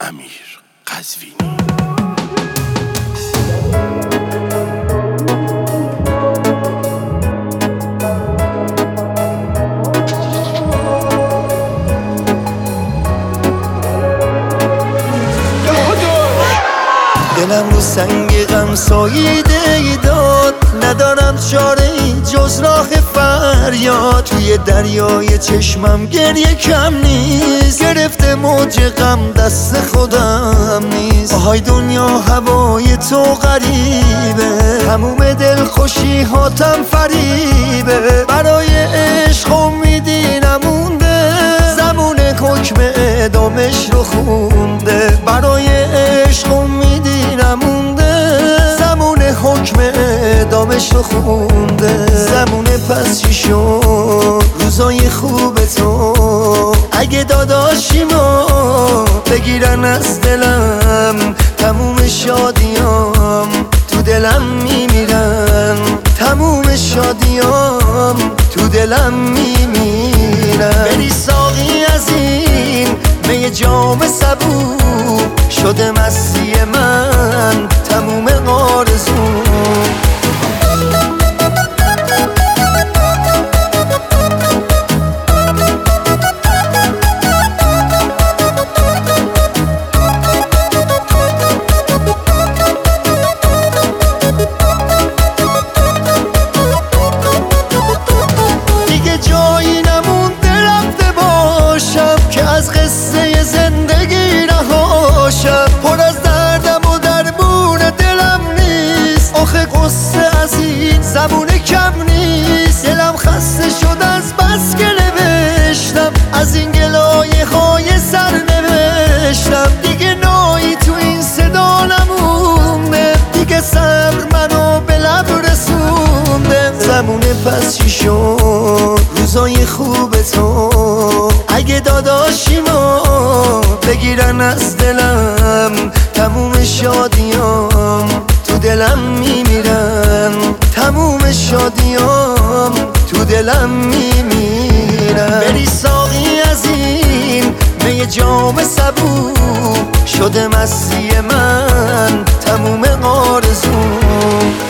امیر قزوینی. دلم رو سنگ غم ساییده داد، ندارم چاره‌ای جز راه فریاد. توی دریای چشمم گریه کم نیست، گرفته موج غم دست خودم نیست. آهای دنیا هوای تو غریبه، تموم دلخوشی هاتم فریبه. برای عشق امیدی نمونده، زمان حکم اعدامش رو خونده. برای عشق امیدی نمونده، زمان حکم اعدامش رو خونده. زمان پس چی شد روزای خوب تو؟ اگه داداشیمو بگیرن از دلم، تموم شادیام تو دلم میمیرن. تموم شادیام تو دلم میمیرن. بری ساقی از این می جام صبور، شده مستی من تموم آرزوم. دیگه جایی نمونده رفته باشم که از قصه زندگی رهاشم. پر از دردم و درمون دلم نیست، آخه قصه از این زبونه کم نیست. دلم خسته شد از بس که نوشتم، از این گلایه های سر نوشتم. دیگه نایی تو این صدا نمونده، دیگه صبر منو به لب رسونده. زمونه پس چی شد روزای خوب تو؟ اگه داداشیمو بگیرن از دلم، تموم شادیام تو دلم میمیرن. تموم شادیام تو دلم میمیرن. بری ساقی از این می جام صبور، شده مستی من تموم آرزوم.